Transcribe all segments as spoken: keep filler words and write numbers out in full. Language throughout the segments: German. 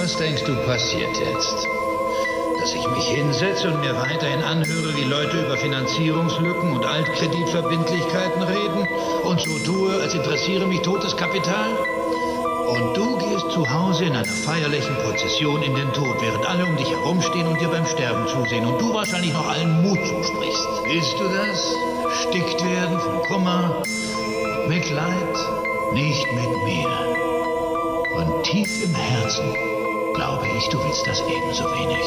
Was denkst du passiert jetzt? Dass ich mich hinsetze und mir weiterhin anhöre, wie Leute über Finanzierungslücken und Altkreditverbindlichkeiten reden und so tue, als interessiere mich totes Kapital? Und du gehst zu Hause in einer feierlichen Prozession in den Tod, während alle um dich herumstehen und dir beim Sterben zusehen und du wahrscheinlich noch allen Mut zusprichst. Willst du das? Erstickt werden von Kummer, Mitleid? Nicht mit mir. Und tief im Herzen glaube ich, du willst das ebenso wenig.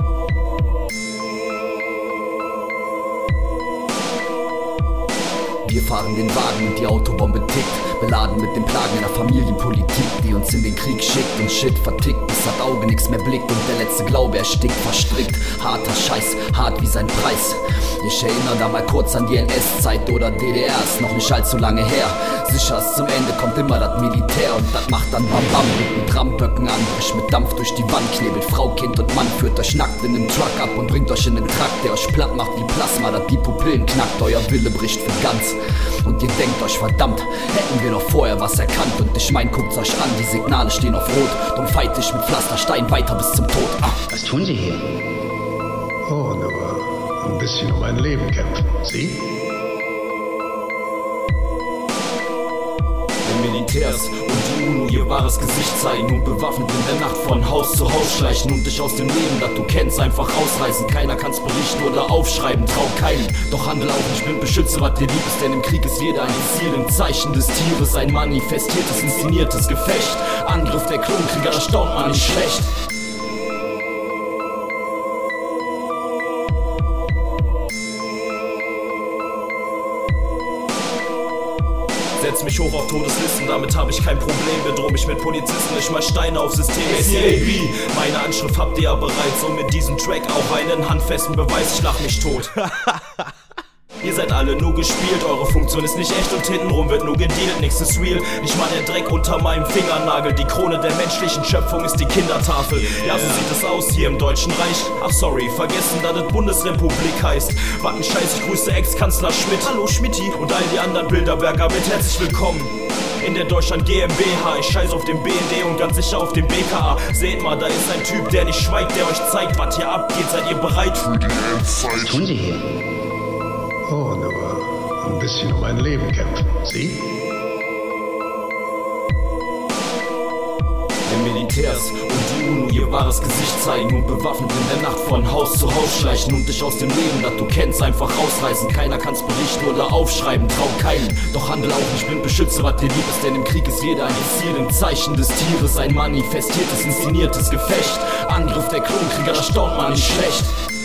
Wir fahren den Wagen und die Autobombe tickt, beladen mit den Plagen einer Familienpolitik, die uns in den Krieg schickt und Shit vertickt, bis das Auge nix mehr blickt und der letzte Glaube erstickt, verstrickt. Harter Scheiß, hart wie sein Preis. Ich erinnere da mal kurz an die N S-Zeit oder D D R, ist noch nicht allzu lange her. Sicher ist zum Ende kommt immer das Militär und das macht dann Bam Bam mit Tramböcken an, bricht mit Dampf durch die Wand, knebelt Frau, Kind und Mann, führt euch nackt in den Truck ab und bringt euch in den Trakt, der euch platt macht wie Plasma, dat die Pupillen knackt, euer Wille bricht für ganz. Und ihr denkt euch, verdammt, hätten wir noch vorher was erkannt. Und ich mein, guckt's euch an, die Signale stehen auf Rot. Drum fight ich mit Pflasterstein weiter bis zum Tod. Ah. Was tun Sie hier? Oh, nur ein bisschen um ein Leben kämpfen. Sie? Militärs und die UNO ihr wahres Gesicht zeigen und bewaffnet in der Nacht von Haus zu Haus schleichen und dich aus dem Leben, das du kennst, einfach rausreißen. Keiner kann's berichten oder aufschreiben, trau keinen. Doch handel auch nicht blind, beschütze, was dir lieb ist, denn im Krieg ist jeder ein Ziel im Zeichen des Tieres, ein manifestiertes, inszeniertes Gefecht. Angriff der Klonkrieger, da staunt man nicht schlecht. Setz mich hoch auf Todeslisten, damit hab ich kein Problem. Bedroh mich mit Polizisten, ich mal Steine auf System. A C A B, meine Anschrift habt ihr ja bereits und mit diesem Track auch einen handfesten Beweis, ich lach mich tot. Ihr seid alle nur gespielt, eure Funktion ist nicht echt und hintenrum wird nur gedealt, nix ist real. Nicht mal der Dreck unter meinem Fingernagel, die Krone der menschlichen Schöpfung ist die Kindertafel. Ja, so sieht es aus hier im Deutschen Reich. Ach sorry, vergessen, dass es Bundesrepublik heißt. Wart ein Scheiß, ich grüße Ex-Kanzler Schmidt. Hallo Schmidti und all die anderen Bilderberger mit herzlich willkommen in der Deutschland GmbH. Ich scheiß auf den B N D und ganz sicher auf den B K A. Seht mal, da ist ein Typ, der nicht schweigt, der euch zeigt, was hier abgeht. Seid ihr bereit für die Endzeit? Was tun Sie hier? Oh, nur ein bisschen um ein Leben kämpfen. Sie? Militärs und die UNO ihr wahres Gesicht zeigen und bewaffnet in der Nacht von Haus zu Haus schleichen und dich aus dem Leben, das du kennst, einfach rausreißen. Keiner kann's berichten oder aufschreiben, trau keinen. Doch handel auch nicht blind, beschütze, was dir lieb ist, denn im Krieg ist jeder ein Ziel im Zeichen des Tieres, ein manifestiertes, inszeniertes Gefecht. Angriff der Klonkrieger, da staunt man nicht schlecht.